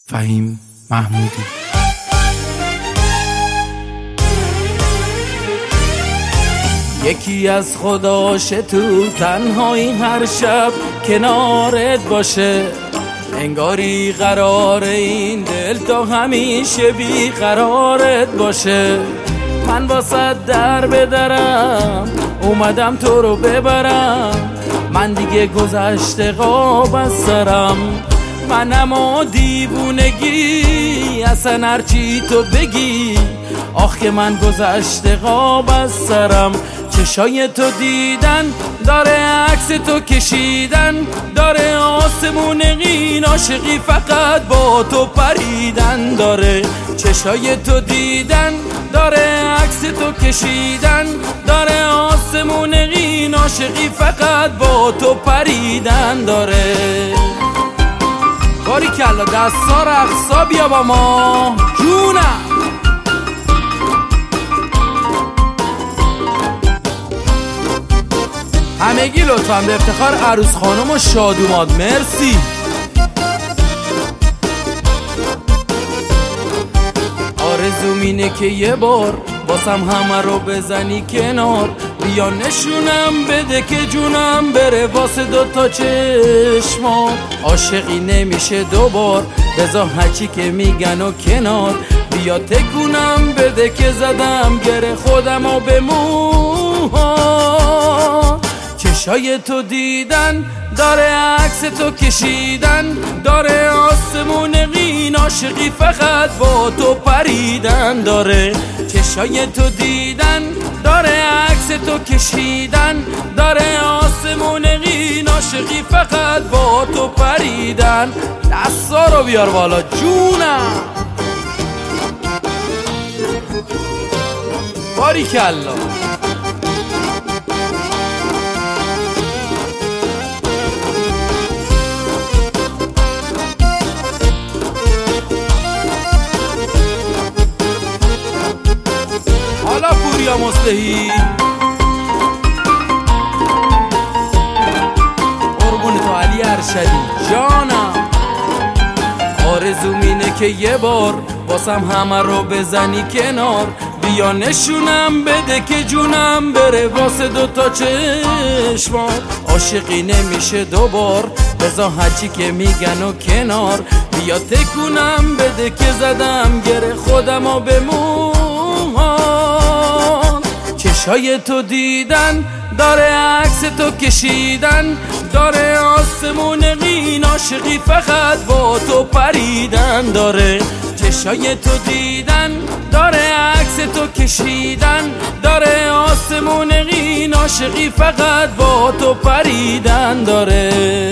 فهیم محمودی. یکی از خداشه تو تنهایی هر شب کنارت باشه، انگاری قرار این دل تا همیشه بی قرارت باشه. من واسه در بدرم اومدم تو رو ببرم، من دیگه گذشته قاب از سرم. منم و دیوونگی اصلا هرچی تو بگی، آخ که من گذشته قاب از سرم. چشای تو دیدن داره عکس تو کشیدن، داره آسمون غین عاشقی فقط با تو پریدن داره. چشای تو دیدن داره عکس تو کشیدن، داره آسمون غین عاشقی فقط با تو پریدن داره. باری کلا دستا رقصا بیا با ما جونم. همگی لطفا به افتخار عروس خانم و شادوماد مرسی. آرزوم اینه که یه بار باسم همه رو بزنی کنار، بیا نشونم بده که جونم بره واسه دوتا چشما. عاشقی نمیشه دوبار بذار هرچی که میگن و کنار، بیا تکونم بده که زدم گره خودم و به موها. چشای تو دیدن داره عکس تو کشیدن، داره آسمون غین عاشقی فقط با تو پریدن داره. چشای تو دیدن داره عکس تو کشیدن، داره آسمون غین عاشقی فقط با تو پریدن. دستا رو بیار بالا جونم. باریکلا. حالا پوریا مصلحی قربون تو علی ارشدی جانم. آرزوم اینه که یه بار باسم همه رو بزنی کنار، بیا نشونم بده که جونم بره واسه دوتا چشما. عاشقی نمیشه دوبار بذار هرچی که میگن و کنار، بیا تکونم بده که زدم گره خودم و به موها. چشای تو دیدن داره عکس تو کشیدن، داره آسمون غین عاشقی فقط با تو پریدن داره. چشای تو دیدن داره عکس تو کشیدن، داره آسمون غین عاشقی فقط با تو پریدن داره.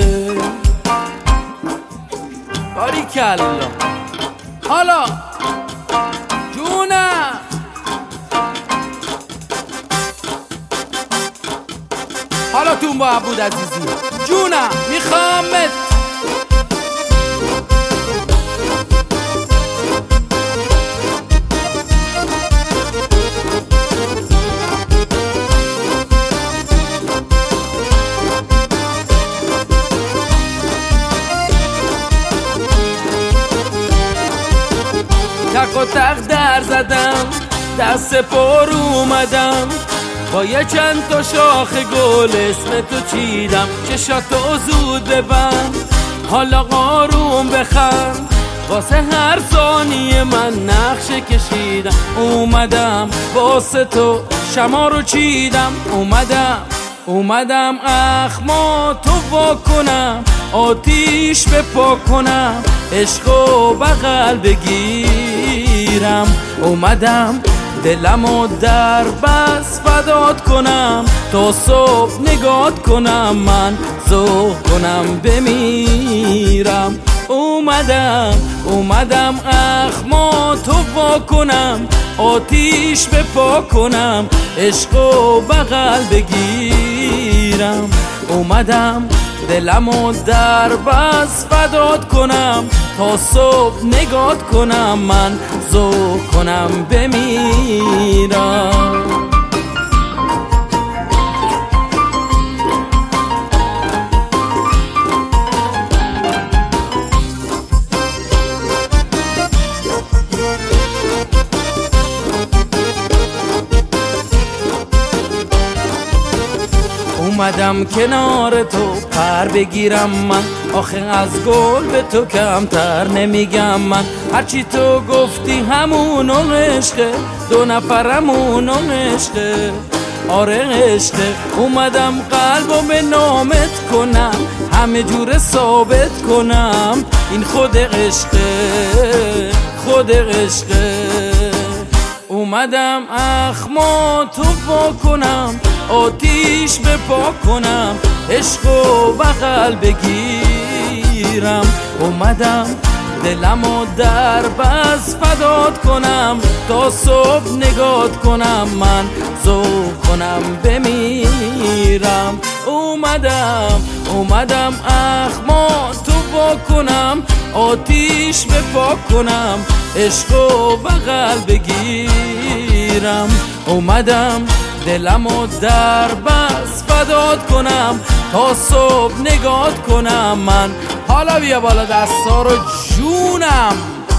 باریکلا. حالا جونم. حالا تو با عبود عزیزی جونم میخوامت. تق و تق در زدم دست پر اومدم، با یه چند تا شاخ گل اسم تو چیدم. چشاتو زود ببند حالا قاروم بخند، واسه هر ثانیه من نقشه کشیدم. اومدم واسه تو شما رو چیدم، اومدم اخما تو وا کنم، آتیش بپا کنم، عشقو بغل بگیرم. اومدم دلمو در بس فدات کنم، تا صبح نگات کنم من ذوق کنم بمیرم. اومدم اخما تو وا کنم، آتیش بپا کنم، عشقو بغل بگیرم. اومدم دلمو در بس فدات کنم، تا صبح نگات کنم من ذوق کنم بمیرم. اومدم کنار تو پر بگیرم من، آخه از گل به تو کمتر نمیگم من. هرچی تو گفتی همونو عشقه، دو نفرمونو عشقه. آره عشقه، اومدم قلبو به نامت کنم، همه جور ثابت کنم این خود عشقه، خود عشقه. اومدم اخما تو پا کنم، آتیش به پا کنم، عشقو بغل بگیرم. اومدم دلمو در بس فدات کنم، تا صبح نگات کنم، من ذوق کنم بمیرم. اومدم اخما تو پا کنم، آتیش به پا کنم، عشقو بغل بگیرم. اومدم دلمو در بس فدات کنم، تا صبح نگات کنم من. حالا بیا بالا دستا رو جونم.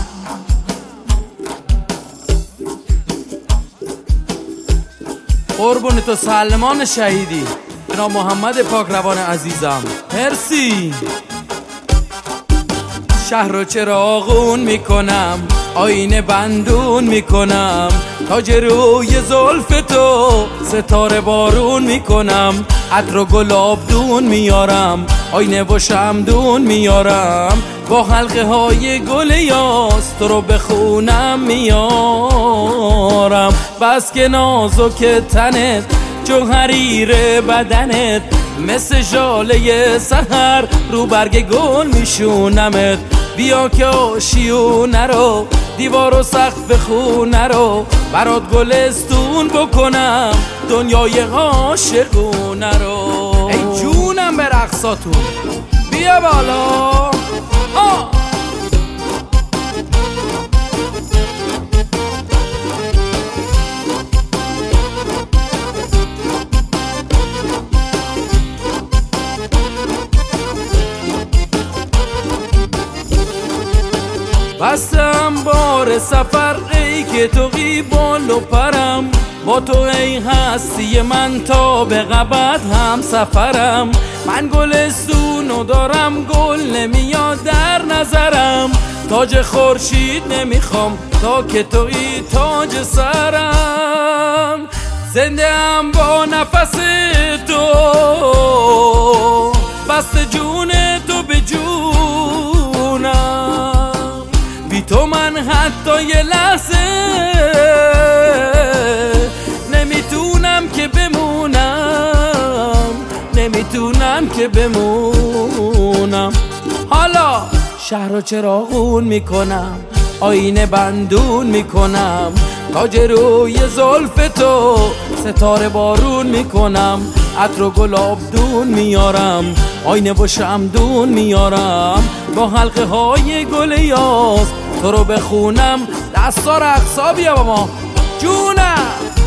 قربون تو سلمان شهیدی، جناب محمد پاکروان عزیزم، مرسی. شهر رو چراغون میکنم، آینه بندون میکنم، تاج روی زلف تو ستاره بارون میکنم. عطر و گلاب دون میارم، آینه و شمدون میارم، با حلقه های گل یاس تو رو بخونم میارم. بس که نازک تنت چون حریر بدنت، مثل ژاله سحر رو برگ گل میشونمت. بیا که آشیونه رو، دیوار و سقف خونه رو، برات گلستون بکنم، دنیای عاشقونه رو. ای جونم به رقصاتون، بیا بالا. بستم بار سفر ای که تو قیبال و پرم، با تو ای هستی من تا به ابد هم سفرم. من گلستونو دارم، گل نمیاد در نظرم، تاج خورشید نمیخوام تا که تویی تاج سرم. زنده ام با نفس تو، بست جون تو به جونم، بی تو من حتی یه لحظه نمیتونم که بمونم، نمیتونم که بمونم. حالا شهر رو چراغون میکنم، آینه بندون میکنم، تاج روی زلف تو ستاره بارون میکنم. عطر و گلاب دون میارم، آینه و شمدون میارم، با حلقه های گل یاس تو رو بخونم. دستا رقصا بیا با ما جونم.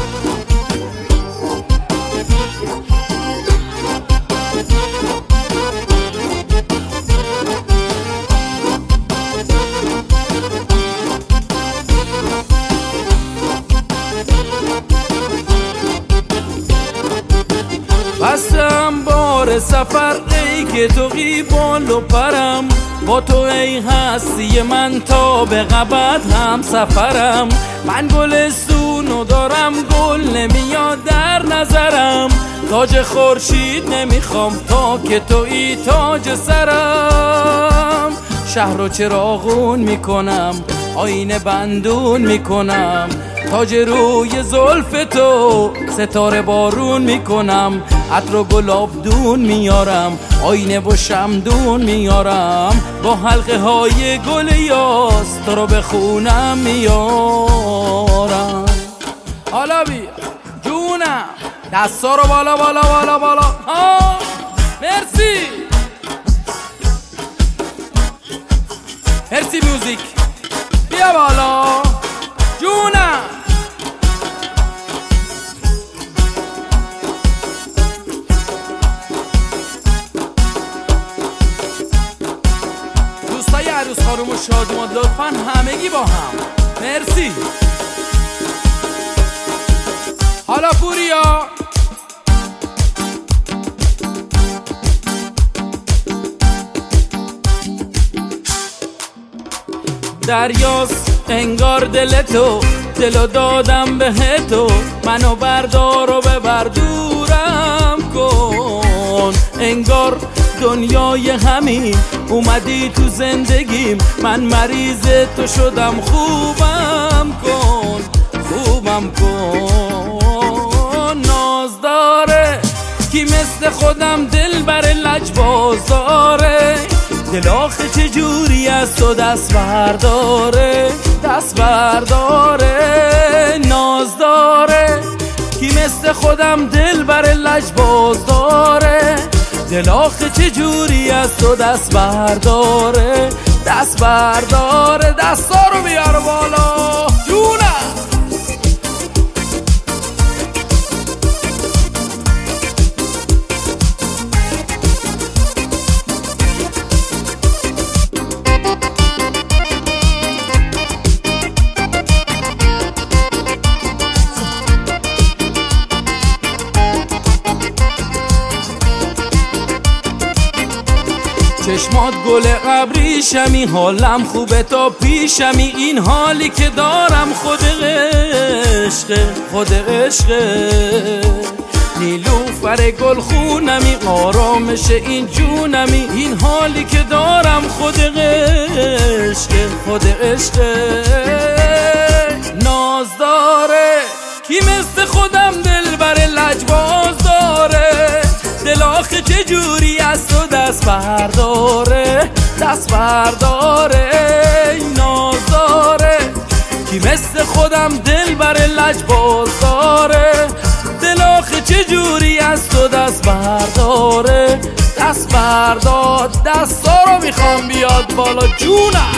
بستم بار سفر ای که تو قیبال و پرم، با تو ای هستی من تا به ابد هم سفرم. من گلستونو دارم، گل نمیاد در نظرم، تاج خورشید نمیخوام تا که تویی تاج سرم. شهر رو چراغون میکنم، آینه بندون میکنم، تاج روی زلف تو ستاره بارون میکنم. عطر و گلاب دون میارم، آینه و شمدون میارم، با حلقه های گل یاس تو رو بخونم میارم. حالا بیا جونم، دستا رو بالا بالا بالا بالا. مرسی، مرسی موزیک. بیا بالا جونم. دوستای عروس خانم و شادمان لطفاً همگی با هم. مرسی. حالا پوریا دریاست انگار دل تو، دلو دادم به تو، منو بردار و ببر دورم کن. انگار دنیای همین اومدی تو زندگیم، من مریض تو شدم، خوبم کن، خوبم کن. ناز داره کی مثل خودم دل بر لجباز داره، دل آخه چجوری از تو دست برداره، دست برداره. ناز داره کی مثل خودم دل بر لجباز داره، دل آخه چجوری از تو دست برداره، دست برداره. دستا رو بیار بالا جونم. چشمات گل ابریشمی، حالم خوبه تا پیشمی، این حالی که دارم خود عشقه، خود عشقه. نیلوفر گل خونمی، آرامش این جونمی، این حالی که دارم خود عشقه، خود عشقه. ناز داره کی مثل خودم دل بر لجباز داره، دل آخه چجوری از تو دست برداره، دست برداره. ناز داره کی مثل خودم دل بر لجباز داره، دل آخه چجوری از تو دست برداره، دست بردار. دستا رو میخوام بیاد بالا جونم.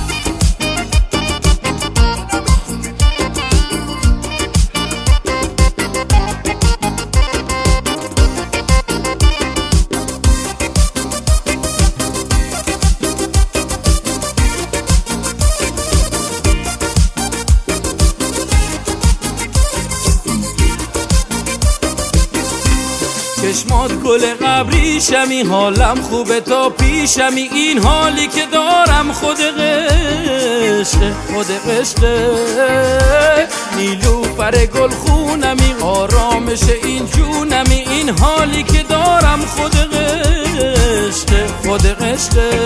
چشمات گل ابریشمی، حالم خوبه تا پیشمی، این حالی که دارم خود عشقه، خود عشقه. نیلوفر گل خونمی، آرامش این جونمی، این حالی که دارم خود عشقه، خود عشقه.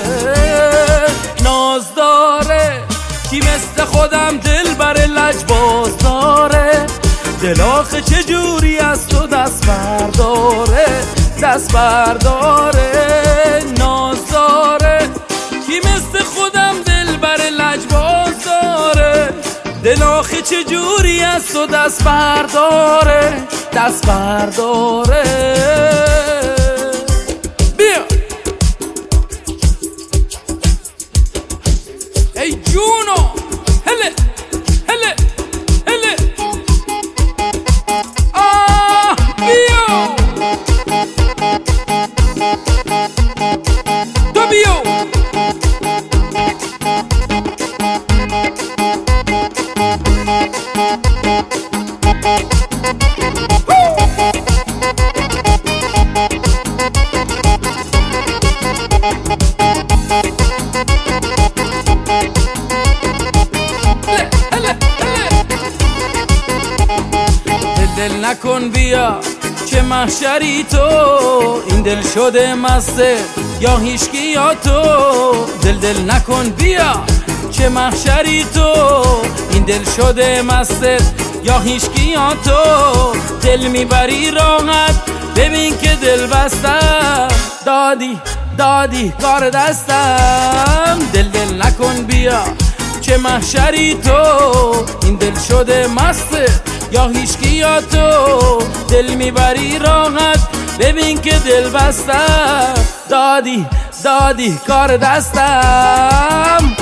ناز داره کی مثل خودم دل بر لجباز داره، دل آخه چجوری از تو دست برداره، دست برداره. ناز داره کی مثل خودم دل بر لجباز داره، دل آخه چجوری از تو دست برداره، دست برداره. بیا ای جونو، هله هله هله. دل نکن بیا چه محشری تو، این دل شده مسته یا هیچکی یا تو. دل نکن بیا چه محشری تو، این دل شده مسته یا هیچکی یا تو. دل میبری راحت ببین که دل بستم، دادی دادی کار دستم. دل نکن بیا چه محشری تو، این دل شده مسته یا هیچکی یا تو. دل میبری راحت ببین که دل بستم، دادی دادی کار دستم.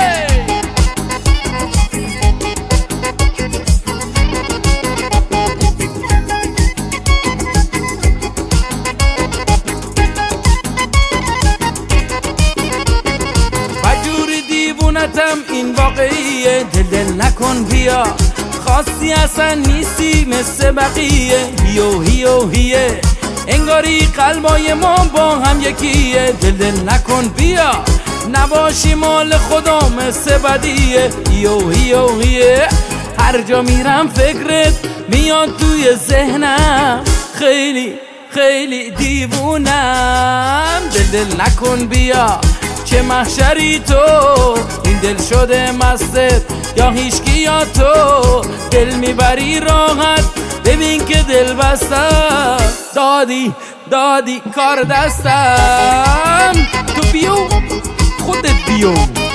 بجوری دیوونتم این واقعیه، دل نکن بیا خاصی اصلا نیستی مثل بقیه. هیو هیو هیه انگاری قلبای ما با هم یکیه. دل نکن بیا نباشی مال خدا مثل بدیه. هیو هیو هیه هر جا میرم فکرت میاد توی ذهنم، خیلی خیلی دیوونم. دل نکن بیا چه محشری تو، این دل شده مستت یا هیچکی یا تو. دل میبری راحت ببین که دل بستم، دادی کار دستم. تو بیو خودت بیو.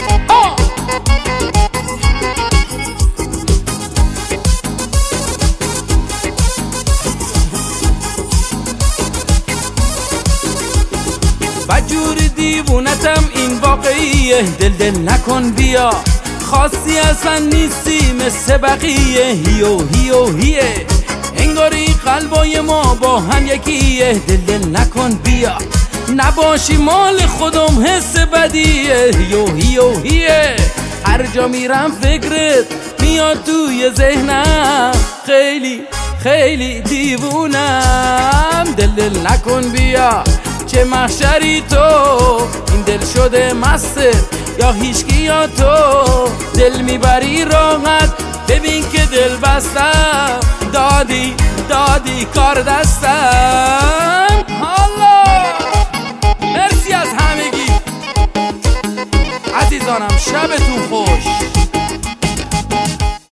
بجور دیوونتم این واقعیه، دل نکن بیا، خاصی اصلا نیستی مثل بقیه. هیو هیو هیه انگاری قلبای ما با هم یکیه. دل نکن بیا نباشی مال خودم حس بدیه. هیو هیو هیه هر جا میرم فکرت میاد توی ذهنم، خیلی خیلی دیوونم. دل نکن بیا چه محشری تو، این دل شده مستت یا هیچکی یا تو. دل میبری راحت ببین که دل بستم، دادی کار دستم. حالا مرسی از همگی عزیزانم، شبتون خوش.